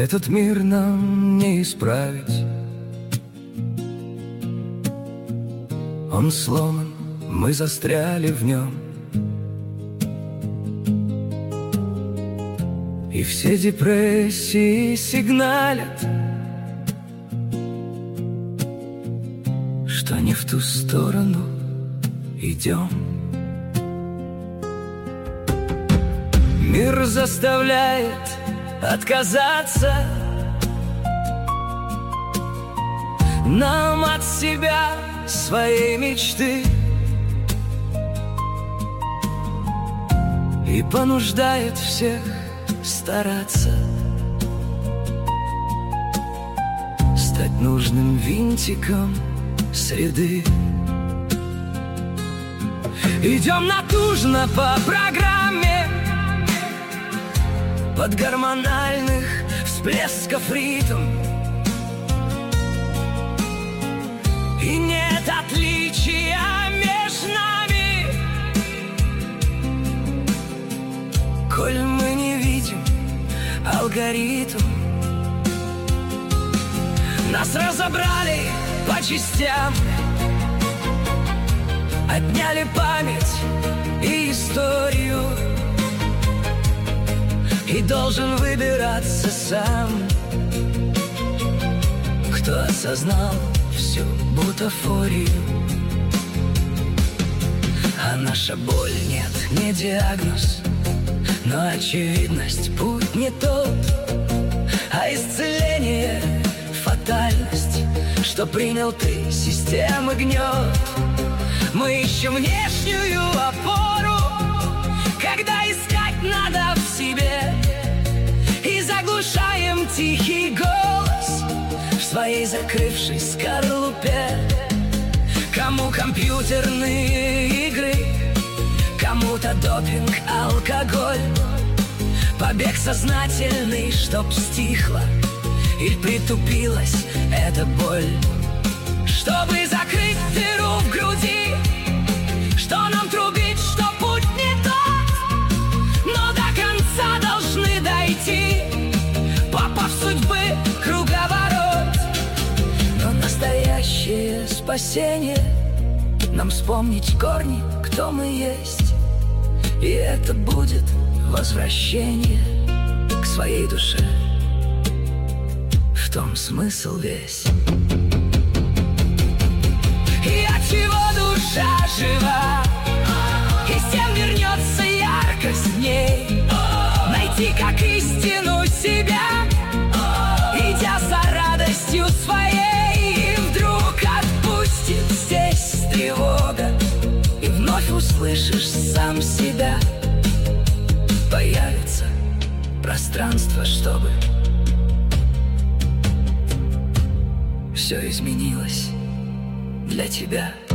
Этот мир нам не исправить. Он сломан, мы застряли в нем. И все депрессии сигналят, что не в ту сторону идем. Мир заставляет отказаться нам от себя, своей мечты, и понуждает всех стараться стать нужным винтиком среды. Идем натужно по программе под гормональных всплесков ритм, и нет отличия между нами, коль мы не видим алгоритм. Нас разобрали по частям, отняли память и историю, и должен выбираться сам, кто осознал всю бутафорию. А наша боль нет, не диагноз, но очевидность, путь не тот, а исцеление — фатальность, что принял ты системы гнет. Мы ищем внешнюю опору, когда искать надо в себе, и заглушаем тихий голос в своей закрывшей скорлупе. Кому компьютерные игры, кому-то допинг, алкоголь, побег сознательный, чтоб стихла или притупилась эта боль, чтобы закрыть дыру в груди. Что нам трубить, что путь не тот, но до конца должны дойти, попав в судьбы круговорот. Но настоящее спасение — нам вспомнить корни, кто мы есть, и это будет возвращение к своей душе. В том смысл весь. И от чего душа жива, и с тем вернется яркость в ней. Найти как истину себя, идя за радостью своей, и вдруг отпустит здесь тревога, и вновь услышишь сам себя. Появится пространство, чтобы все изменилось для тебя.